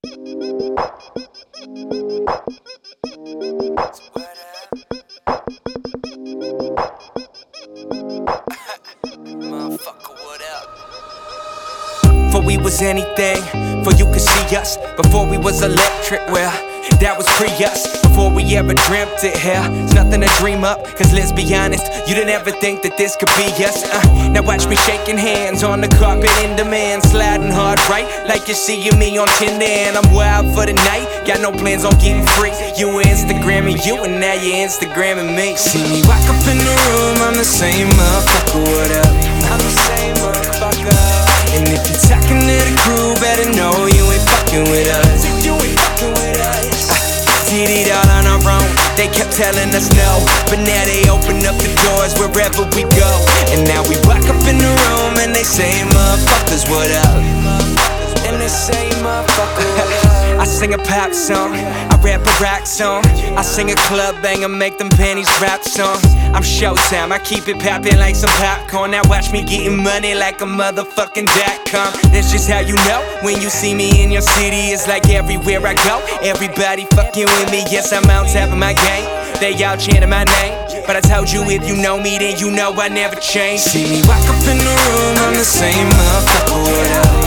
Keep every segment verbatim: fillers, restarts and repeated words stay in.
Before we was anything, before you could see us, before we was electric, well, that was pre-us. Before we ever dreamt it, hell, it's nothing to dream up. Cause let's be honest, you didn't ever think that this could be us. uh, Now watch me shaking hands on the carpet in demand, sliding hard right, like you're seeing me on Tinder. And I'm wild for the night, got no plans on getting free. You were Instagramming you, and now you're Instagramming me. See me walk up in the room, I'm the same motherfucker, what up? I'm the same motherfucker. And if you're talking to the crew, better know you ain't fucking with us. You ain't fucking with us. uh, Did it all on our own, they kept telling us no, but now they open up the doors wherever we go. And now we walk up in the room and they say, motherfuckers, what up? And they say, motherfucker, what up? I sing a pop song, I rap a rock song, I sing a club banger, make them panties rap songs. I'm Showtime, I keep it poppin' like some popcorn. Now watch me getting money like a motherfucking dot-com. That's just how you know, when you see me in your city, it's like everywhere I go, everybody fucking with me. Yes, I'm on top of my game, they all chanting my name. But I told you, if you know me, then you know I never change. See me walk up in the room, I'm the same motherfucker, what up?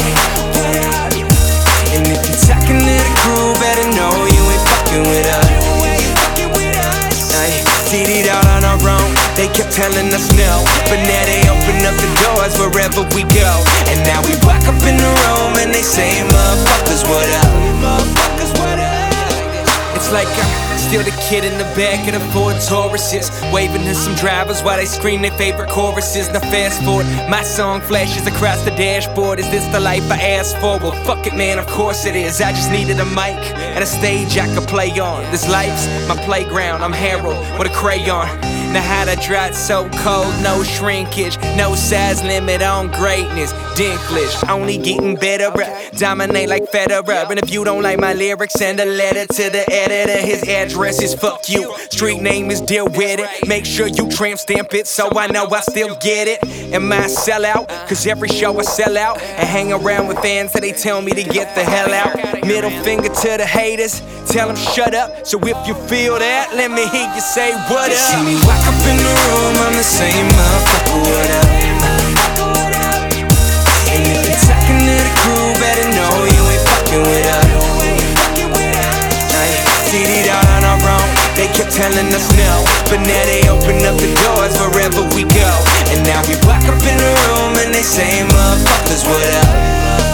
And if you talking to the crew, better know you ain't fucking with us. Ay, did it all on our own, they kept telling us no, but now they open up the doors wherever we go. And now we walk up in the room and they say, motherfuckers, what up? Motherfuckers, what up? It's like I'm still the kid in the back of the Ford Tauruses, waving to some drivers while they scream their favorite choruses. Now fast forward, my song flashes across the dashboard. Is this the life I asked for? Well, fuck it, man, of course it is. I just needed a mic and a stage I could play on. This life's my playground, I'm Harold with a crayon. Now how to dry it so cold, no shrinkage, no size limit on greatness. Dinklage, only getting better, dominate like Federer. And if you don't like my lyrics, send a letter to the editor. His address is fuck you, street name is deal with it. Make sure you tramp stamp it so I know I still get it. Am I a sellout? Cause every show I sell out and hang around with fans that they tell me to get the hell out. Middle finger to the haters, tell them shut up. So if you feel that, let me hear you say what up. See me walk up in the room, I'm the same motherfucker, what up? And if you're talking to the crew, better know you ain't fucking with us. Ay, did it all on our own, they kept telling us no, but now they open up the doors wherever we go. And now we walk up in the room and they say, motherfuckers, what up?